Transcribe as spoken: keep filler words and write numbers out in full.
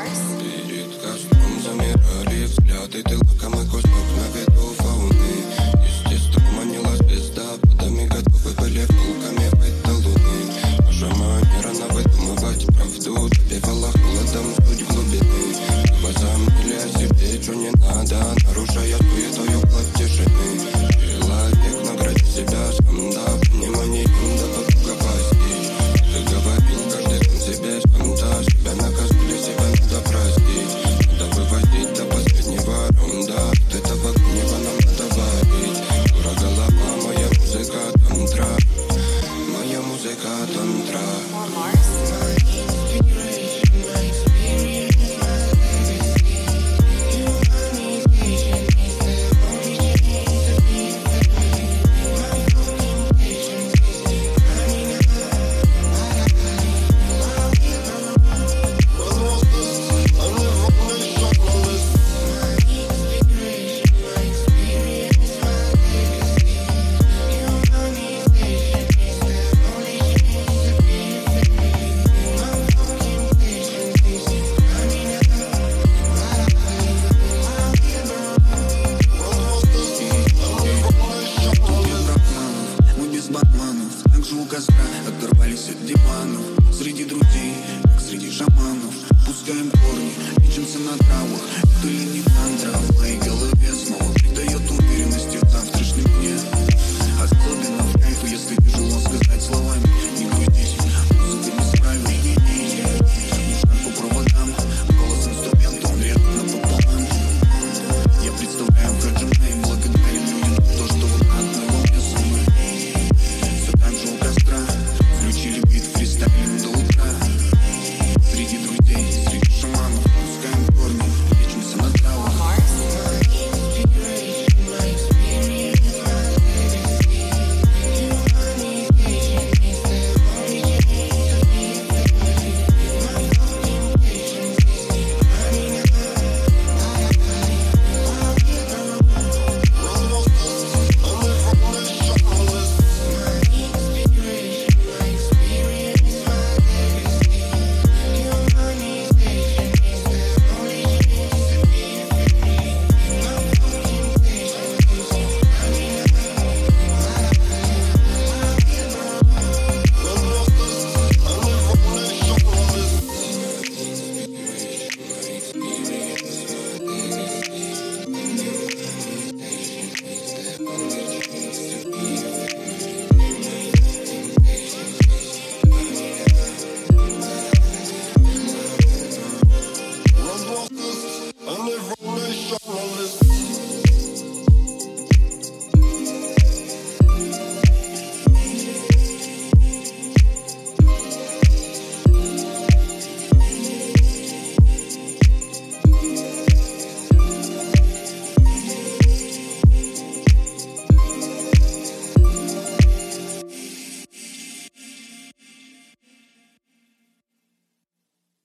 Перед костром замирали взгляды, ты лакомый кусок на виду фауны. Естественно, манила звезда, подами готовы были волками быть до луны. Наша манера на выдумывать правду добивала холодом суть глубины. Глазам или о себе, что не надо, нарушая суетою плоть тишины. Человек награди себя сам, да, пониманием до потуга постичь. Ты говорил, каждый сам себе сам, да, себя наказали, себя надо простить. Надо выводить до последнего раунда, от этого гнева нам надо варить. Дура голова, моя музыка тантра, моя музыка тантра. Оторвались от диванов среди друзей, как среди шаманов. Пускаем корни, лечимся на траву.